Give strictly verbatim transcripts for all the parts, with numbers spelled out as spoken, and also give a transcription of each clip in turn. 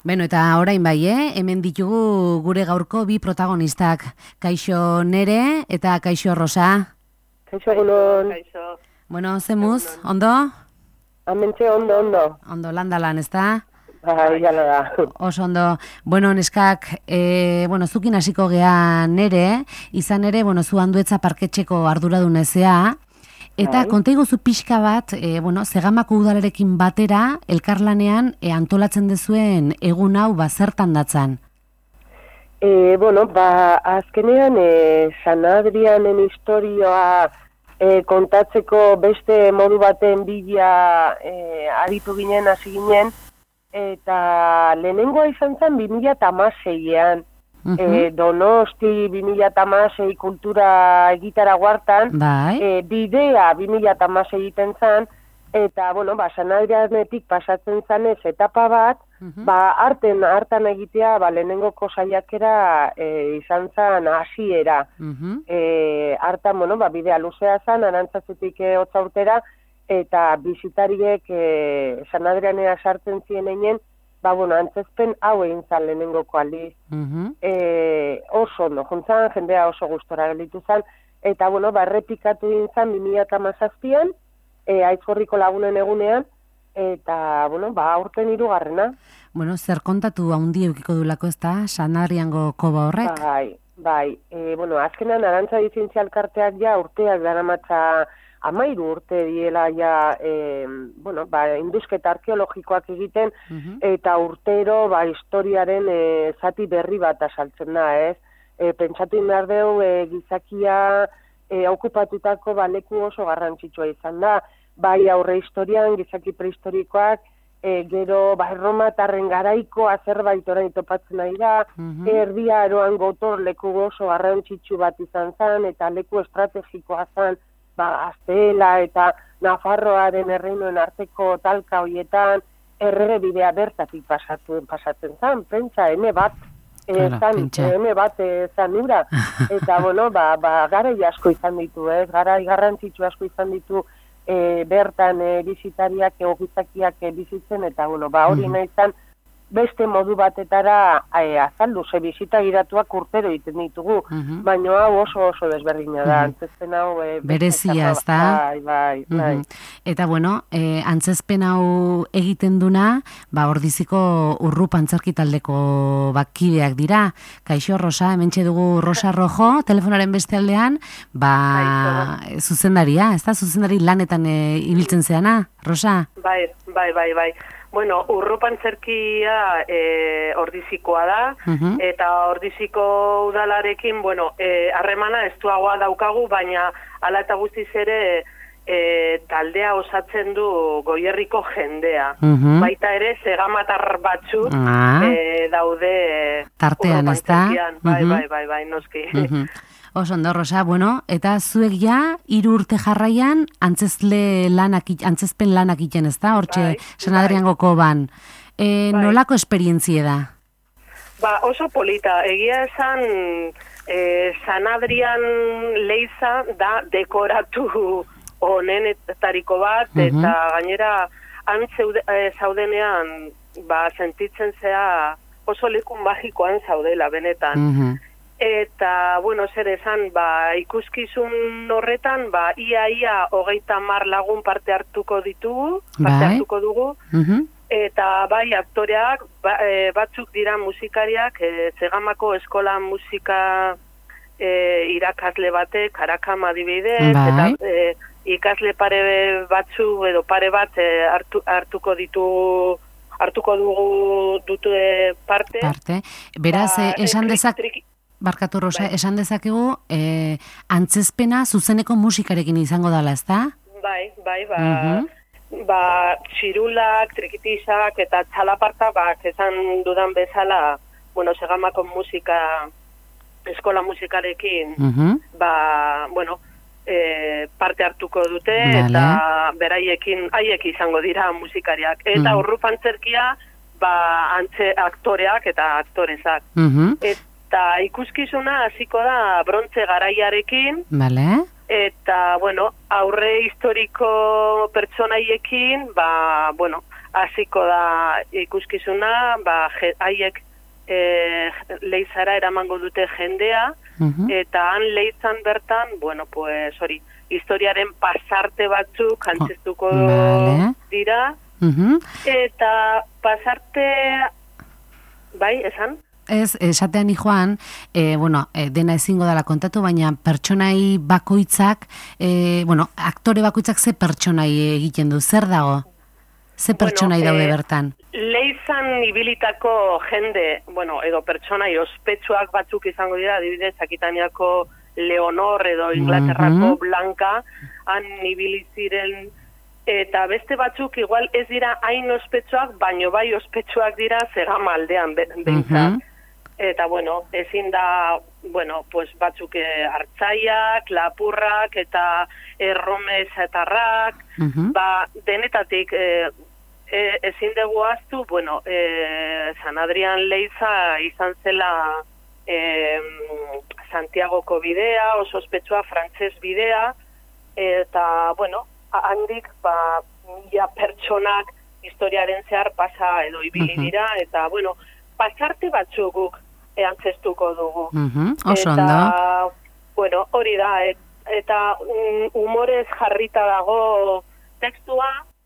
Beno, eta orain bai, eh? Hemen ditugu gure gaurko bi protagonistak. Kaixo Nere eta Kaixo Rosa. Kaixo egunon. Kaixo. Bueno, zemuz, ondo? Amentxe ondo, ondo. Ondo, landalan, ez da? Bai, jala da. Oso ondo. Bueno, neskak, e, bueno, zukin hasiko gea Nere, izan ere, bueno, zu handuetza parketxeko arduradunezea, eta konta iguzu pixka bat, e, bueno, Zegamako udalarekin batera, elkarlanean e, antolatzen dezuen egun hau bazertan datzan. E, bueno, ba, azkenean, e, San Adrianen historioa e, kontatzeko beste modu baten bila e, aritu ginen, hasi ginen, eta lehenengoa izan zen bi mila hamaseian. Uh -huh. e, Donosti bi mila hamasei kultura egitara guartan, bai. e, bidea bi mila hamasei egiten zen, eta, bueno, ba, San Adrianetik pasatzen zanez etapa bat, uh -huh. ba, arten, hartan egitea, ba, lehenengoko saiakera e, izan zen hasiera. Uh -huh. e, hartan, bueno, ba, bidea luzea zen, Arantzazutik e, Otzaurtera, eta bizitariek e, San Adrianera sartzen ziren einen, ba, bueno, antzezpen hau egin zan lehenengoko aldiz. Uh-huh. e, oso ondo, juntzan, jendea oso gustora gelitu zan, eta, bueno, ba, errepikatu egin zan bi mila hamazazpian, e, Aizkorriko lagunen egunean, eta, bueno, ba, aurten hirugarrena. Bueno, zer kontatu haundi eukiko dulako ez da, San Adriango koba horrek? Bai, bai, e, bueno, azkenan Arantza Dizentzialkarteak ja urteak daramatza amairu urte diela ja, e, bueno, ba, indusketa arkeologikoak egiten, uh-huh. eta urtero, ba, historiaren e, zati berri bat asaltzen da, ez? E, pentsatu indar deu, e, gizakia e, okupatutako ba, leku oso garrantzitsua izan da, bai aurre historian, gizaki prehistorikoak, e, gero, ba, erromatarren garaikoa zerbait orain topatzen nahi da, uh-huh. Erdia Aroan gotor leku oso garrantzitsu bat izan zen, eta leku estrategikoa zen, ba, Gaztela eta Nafarroaren erreinoen arteko talka hoietan errege bidea bertatik pasatu, pasatzen zan, pentsa, eme bat, e, zan, eme bat e, zan ura. Eta, bueno, ba, ba, garai asko izan ditu, ez, garai garrantzitsu asko izan ditu e, bertan e, bizitariak, egokizakiak e, bizitzen, eta, bueno, ba, hori nahi zan, beste modu batetara e, azaldu, ze bizita giratuak urtero egiten ditugu, uh-huh. baina hau oso oso desberdina da, uh-huh. antzezpen hau... E, berezia, ez da? Bai, bai, bai. Uh-huh. Eta, bueno, e, antzezpen hau egiten duna, ba, Ordiziko Urrup antzerki taldeko bakideak dira. Kaixo, Rosa, hementxe dugu Rosa Rojo, telefonaren beste aldean, ba, Kaixo. Zuzendaria, ez da? Zuzendari lanetan e, ibiltzen zeana, Rosa? Bai, bai, bai, bai. Bueno, Urrup antzerkia e, Ordizikoa da, uh-huh. eta Ordiziko udalarekin, bueno, harremana e, estuagoa daukagu, baina hala eta guztiz ere e, taldea osatzen du Goierriko jendea. Uh-huh. Baita ere, Zegamatar batzuk uh-huh. e, daude tartean, ez da? Bai, uh-huh. bai, bai, bai, noski. Uh-huh. Oso ondo, Rosa, bueno, eta zuek ja, hiru urte jarraian, antzezle lanak, antzezpen lanak iten, ez da? Hortxe, bai, San Adriango koban. E, bai. Nolako esperientzie da? Ba, oso polita. Egia esan, e, San Adrian Leiza da dekoratu honenetariko bat, uh-huh. eta gainera, han zeude, e, zaudenean, ba, sentitzen zea oso leku magikoan zaudela, benetan. Uh-huh. Eta, bueno, zer esan, ba, ikuskizun horretan, ba, ia-ia hogeita hamar lagun parte hartuko ditugu, parte hartuko dugu, uh-huh. eta bai, aktoreak, ba, e, batzuk dira musikariak, e, Zegamako eskola musika e, irakasle batek, Karakam adibidez, eta e, ikasle pare batzu, edo pare bat e, hartu, hartuko ditugu, hartuko dugu dutu parte. Parte. Beraz, ba, esan dezak... Barkatu, Rosa, bai. Esan dezakegu, eh, antzezpena zuzeneko musikarekin izango dela, ez da? Bai, bai, ba, uh-huh. ba, txirulak, trikitizak eta txalaparta, ba, esan dudan bezala, bueno, Zegamako musika, eskola musikarekin, uh-huh. ba, bueno, e, parte hartuko dute, vale. Eta beraiekin, haiek izango dira musikariak. Eta uh-huh. Urrup antzerkia, ba, antze, aktoreak eta aktorezak. Uh-huh. Eta ikuskizuna hasiko da brontze garaiarekin, vale. Eta, bueno, aurre historiko pertsonaiekin, ba, bueno, hasiko da ikuskizuna, ba, haiek e, leizara eramango dute jendea, uh-huh. eta han leizan bertan, bueno, pues hori, historiaren pasarte batzuk antzestuko oh, vale. dira, uh-huh. eta pasarte, bai, esan? Ez, esatean Joan, e, bueno, e, dena ezingo dela kontatu, baina pertsonai bakoitzak, e, bueno, aktore bakoitzak ze pertsonai egiten du, zer dago? Ze pertsonai bueno, daude bertan? E, leizan ibilitako jende, bueno, edo pertsonai ospetsuak batzuk izango dira, adibidez, Akitaniako Leonor edo Inglaterrako uh-huh. Blanca, han ibili ziren, eta beste batzuk igual ez dira hain ospetsuak, baino bai ospetsuak dira Zegama aldean behintzat. Uh-huh. Eta, bueno, ezin da, bueno, pues batzuk eh, hartzaiak, lapurrak eta errome zatarrak, uh-huh. ba, denetatik eh, eh, ezin dugu aztu, bueno, eh, San Adrian Leiza izan zela eh, Santiagoko bidea, oso ospetsua frantses bidea, eta, bueno, handik, ba, mila pertsonak historiaren zehar pasa edo ibili dira, uh-huh. eta, bueno, pasarte batzuk guk antzestuko dugu. Uh-huh. Oso ondo. Eta, bueno, hori da, et, eta um, humorez jarrita dago tekstua,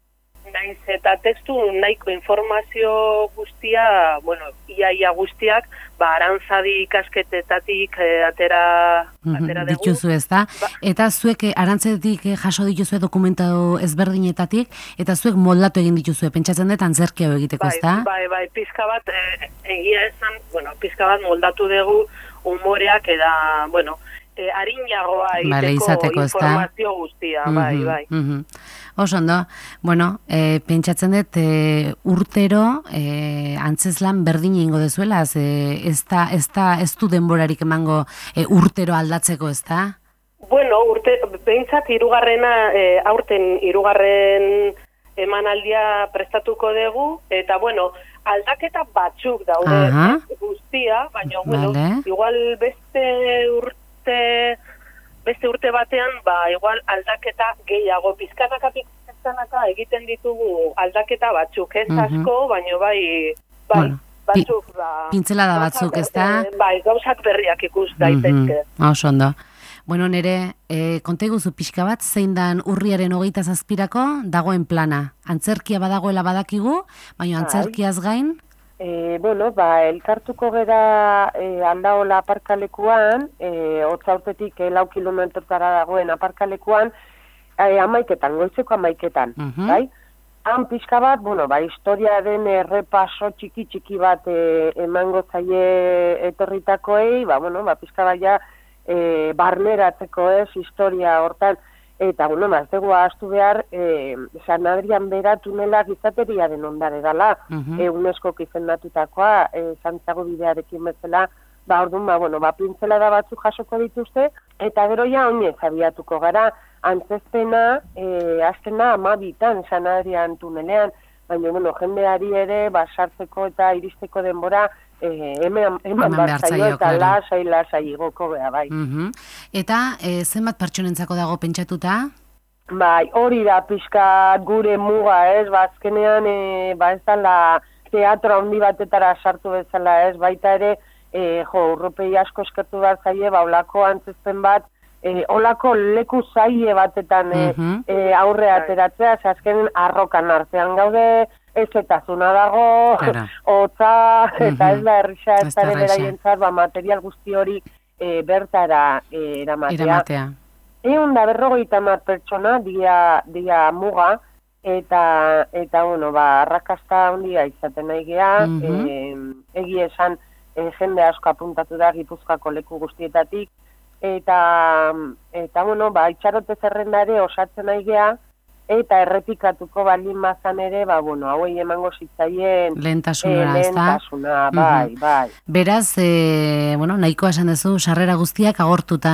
naiz eta tekstu nahiko informazio guztia, bueno, iaia guztiak, ba, Arantzadi ikasketetatik eh, atera, uh-huh. atera dugu. Dituzu ez da, ba, eta zuek Arantzadik jaso dituzue dokumentatu ezberdinetatik, eta zuek moldatu egin dituzue, pentsatzen dut antzerkia egiteko, ez da? Bai, bai, pizka bat, eh, egia esan, bueno, pizka bat moldatu dugu humoreak eta, bueno, eh, arinagoa egiteko informazio guztia, uh-huh. bai, bai. Uh-huh. Oso ondo, bueno, e, pentsatzen dut e, urtero e, antzeslan berdin ingo dezuela, e, ez, da, ez, da, ez du denborarik emango e, urtero aldatzeko, ez da? Bueno, urte, behintzat irugarrena, e, aurten irugarren emanaldia prestatuko dugu, eta bueno, aldaketa batzuk daude uh-huh. guztia, baina bueno, vale. igual beste urte... beste urte batean, ba, igual aldaketa gehiago, pizkanaka pizkanaka egiten ditugu aldaketa batzuk, ez uh-huh. asko, baino bai, bai, bueno, batzuk, ba... Pintzelada batzuk, ez da? Bai, gauzak berriak ikus daitezke. Uh-huh. Oso ondo. Bueno, nere, e, konta iguzu pixka bat, zein dan urriaren hogeita zazpirako dagoen plana. Antzerkia badagoela badakigu, baina antzerkiaz gain... E, bueno, ba, elkartuko gera e, Aldaola aparkalekuan, e, hotzaurtetik e, lau kilometrotara dagoen aparkalekuan, e, amaiketan, goizeko amaiketan, uh-huh. bai? Han pixka bat, bueno, ba, historiaren errepaso txiki-txiki bat e, emango zaie etorritakoei, ba, bueno, ba, pixka bat ja e, barneratzeko ez, historia hortan, eta, bueno, ez dugu ahaztu behar, e, San Adrian bera tunela gizateriaren ondare dela, uh-huh. e, UNESCO izendatutakoa, e, Santiago bidearekin bezala, ba, orduan, ba, bueno, ba, pintzelada batzuk jasoko dituzte, eta gero ja oinez abiatuko gara, antzezpena, e, aztena amabitan San Adrian tunelean, baina, bueno, jendeari ere, ba, sartzeko eta iristeko denbora, Eh, hemen hemen batzaio eta lasai lasai igoko bea, bai. Uh-huh. Eta eh, zenbat pertsonentzako dago pentsatuta? Bai, hori da pixka gure muga, ez? Ba, azkenean, e, ba, ez dala teatro handi batetara sartu bezala, ez? Baita ere, e, jo, urropei asko eskertu bat zaie, ba, olako antzezpen bat, e, olako leku zaie batetan e, uh-huh. e, aurre ateratzea, ez azkenen arrokan artean gaude, ez eta zuna dago, hotza, eta ez da errisa, ez da beraientzat, ba, material guzti hori e, bertara e, eramatea. eramatea. Egun da berrogeita hamar pertsona, dia, dia muga, eta, eta bueno, ba, arrakasta handia izaten nahi geha, uh-huh. e, egi esan e, jende asko apuntatu da Gipuzkoako leku guztietatik, eta, eta bueno, ba, itxarote zerrendare osatzen nahi geha, eta errepikatuko baldin bazan ere, ba, bueno, hauei emango zitzaien lehentasuna, e, lehentasuna, bai, uh-huh. bai. Beraz, e, bueno, nahikoa esan duzu, sarrera guztiak agortuta.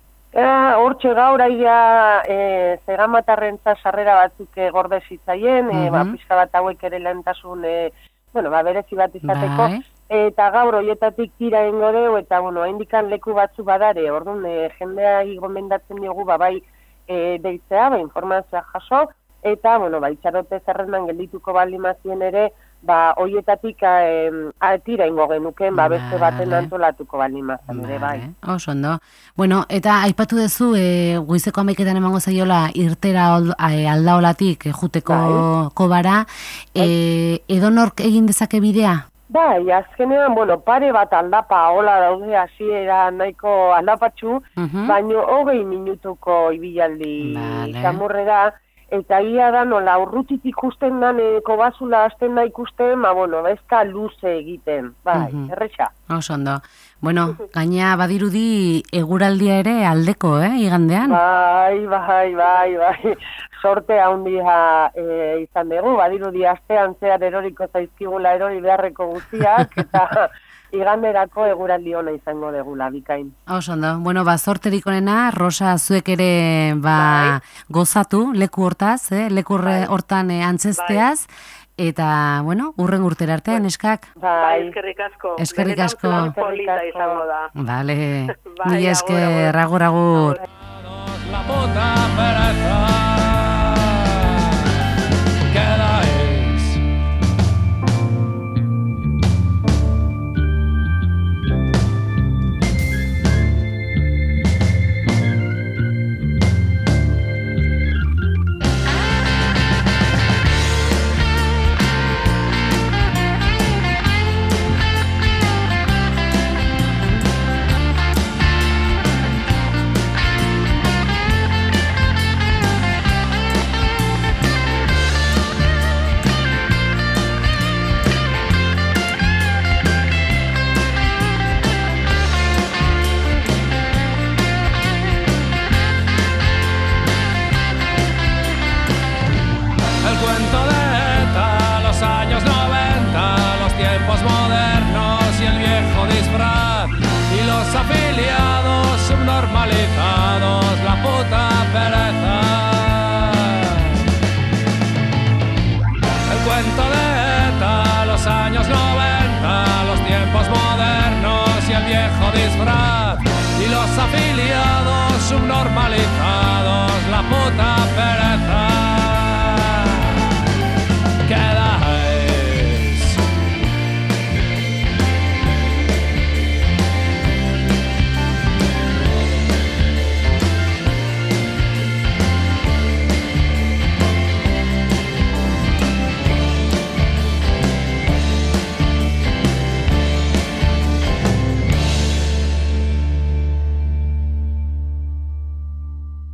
Hortxe gaur aia e, Zegamatarrentza sarrera batzuk e, gorde zitzaien, uh-huh. e, ba, pixka bat hauek ere lehentasun, e, bueno, ba, berezi bat izateko, bai. Eta gaur hoietatik tira ingo deu, eta, bueno, haindikan leku batzu badare, orduan, e, jendea gomendatzen diogu, ba, bai, E, deitzea, ba, informazioa jaso, eta, bueno, ba, itxarote zerrendan geldituko balimazien ere, ba, hoietatik eh, tira ingo genuken, ba, beste baten antolatuko balimazien ere, bai. Oso ondo. Bueno, eta aipatu duzu, e, goizeko amaiketan emango zaiola irtera aldaolatik juteko bai. Kobara, e, edonork egin dezake bidea? Bai, azkenean, bueno, pare bat aldapa hola daude hasiera nahiko aldapatxu, uh-huh. baino hogei minutuko ibilaldi vale. Zamurrera, eta ia da nola urrutit ikusten dan kobazula hasten da ikusten, ma bueno, ez da luze egiten, bai, uh-huh. errexa. Oso ondo. Bueno, gaina badirudi eguraldia ere aldeko, eh, igandean? Bai, bai, bai, bai. Sorte handia e, izan dugu, badirudi astean zehar eroriko zaizkigula erori beharreko guztiak, eta iganderako eguraldi ona izango degula, bikain. Oso ondo. Bueno, ba, sorterik onena, Rosa, zuek ere ba, bai. Gozatu, leku hortaz, eh? leku bai. Hortan eh, antzesteaz, bai. Eta, bueno, urren urtera artean, eskak? Bai, eskerrik asko. Eskerrik asko. Polita izango da. Vale, ni esker, agur, agur. La puta pereza queda es afiliados subnormalizados, la puta pereza. El cuento de ETA, los años noventa, los tiempos modernos y el viejo disfraz y los afiliados subnormalizados.